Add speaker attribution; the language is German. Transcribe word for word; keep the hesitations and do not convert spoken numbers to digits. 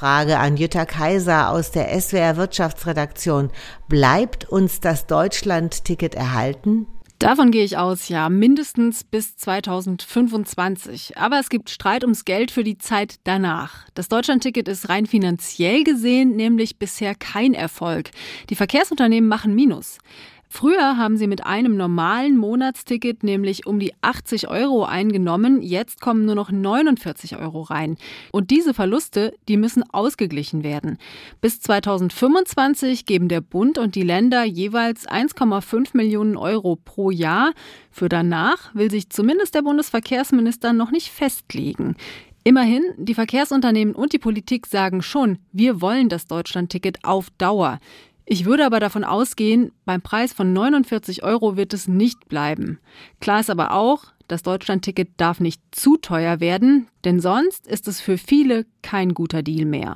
Speaker 1: Frage an Jutta Kaiser aus der S W R Wirtschaftsredaktion. Bleibt uns das Deutschland-Ticket erhalten?
Speaker 2: Davon gehe ich aus, ja, mindestens bis zweitausendfünfundzwanzig. Aber es gibt Streit ums Geld für die Zeit danach. Das Deutschlandticket ist rein finanziell gesehen nämlich bisher kein Erfolg. Die Verkehrsunternehmen machen Minus. Früher haben sie mit einem normalen Monatsticket nämlich um die achtzig Euro eingenommen. Jetzt kommen nur noch neunundvierzig Euro rein. Und diese Verluste, die müssen ausgeglichen werden. Bis zweitausendfünfundzwanzig geben der Bund und die Länder jeweils eins Komma fünf Millionen Euro pro Jahr. Für danach will sich zumindest der Bundesverkehrsminister noch nicht festlegen. Immerhin, die Verkehrsunternehmen und die Politik sagen schon, wir wollen das Deutschlandticket auf Dauer. Ich würde aber davon ausgehen, beim Preis von neunundvierzig Euro wird es nicht bleiben. Klar ist aber auch, das Deutschlandticket darf nicht zu teuer werden, denn sonst ist es für viele kein guter Deal mehr.